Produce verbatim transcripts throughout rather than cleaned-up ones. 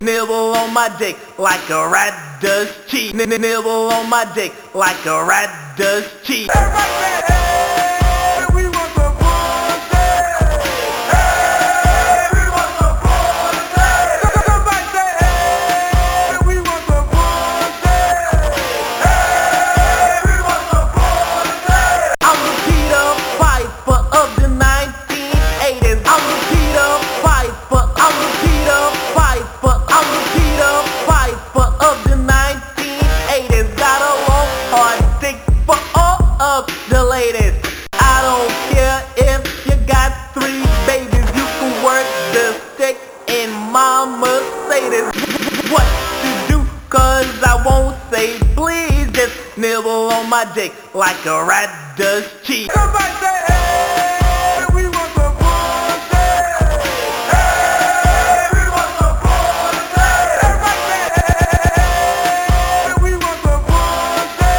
Nibble on my dick like a rat does cheese. Nibble on my dick like a rat does cheese. Everybody say, hey, we want some pussy. Hey, we want some pussy. Somebody say, hey, we want some pussy. Hey, we want some pussy. I'm the Peter Piper of the nineteen eighties. I'm the Peter Piper. I'm the Peter Piper. I'm the Peter Piper of the nineteen eighties. Got a long hard dick for all of the ladies. I don't care if you got three babies. You can work the stick in my Mercedes. What to do? Cause I won't say please. Just nibble on my dick like a rat does cheese. Somebody say, hey, we want some pussy. Hey, we want some pussy. Everybody say, hey, we want some pussy.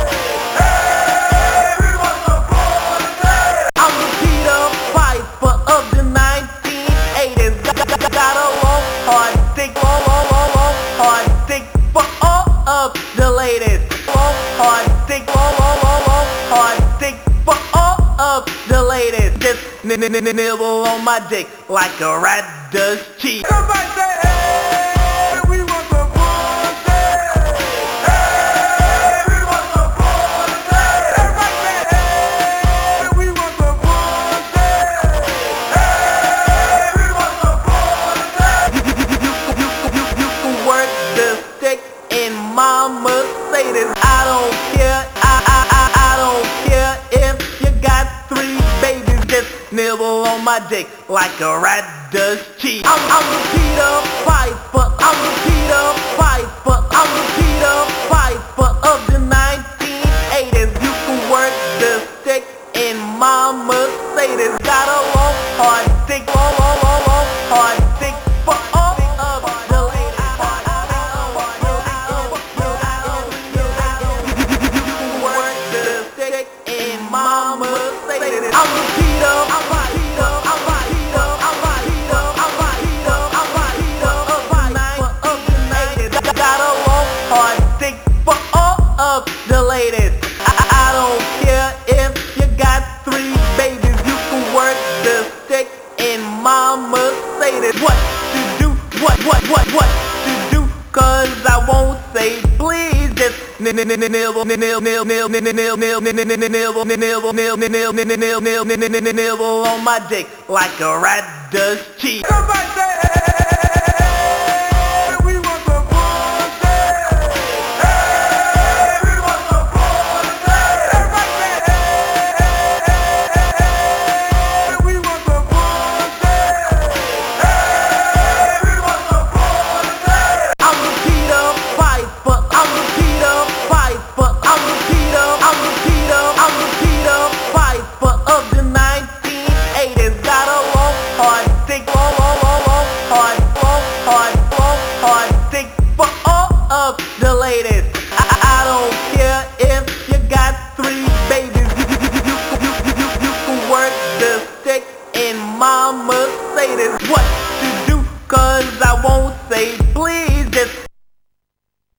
Hey, we want some pussy. I'm the Peter Piper of the nineteen eighties. Got a long hard dick, long, long, long, long hard dick for all of the ladies. Long hard dick, long, long, long, long hard dick for all of the ladies. Just n n n nibble on my dick like a rat does cheese. Somebody say, hey, we want some pussy. Hey, we want some pussy. Everybody say, hey, we want some pussy. Hey, we want some pussy. You, you, you, you, you, you can work the stick in my Mercedes. I don't care, I, I, I, I don't care if you got three babies. Just nibble on my dick like a rat does cheese. I'm, I'm the Peter Piper. I'm the Peter Piper. I'm the Peter Piper of the nineteen eighties. You can work the stick in my Mercedes. Got a long hard dick, long, long, long, long hard dick for all of the ladies. You can work the stick in my Mercedes. I'm the Peter, I'm Peter, I'm Peter, I'm Peter, I'm Peter, I'm Peter of the nineties. Got a long hard dick for all of the ladies. I, I don't care if you got three babies. You can work the stick in my Mercedes. What to do? What, what, what, what to do? Cause I won't say please. Just nibble, nibble, nibble, nibble, nibble, nibble, nibble, nibble, nibble, nibble, nibble, nibble on my dick like a rat does cheese. Somebody say, hey.